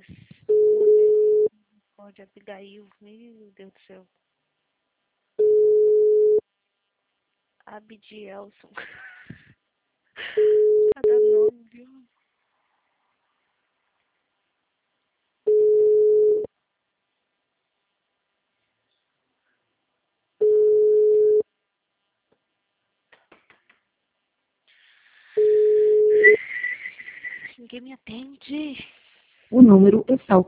Pode, Abigail, meu Deus do céu. Abidielson. Cada nome, viu? Ninguém me atende. O número está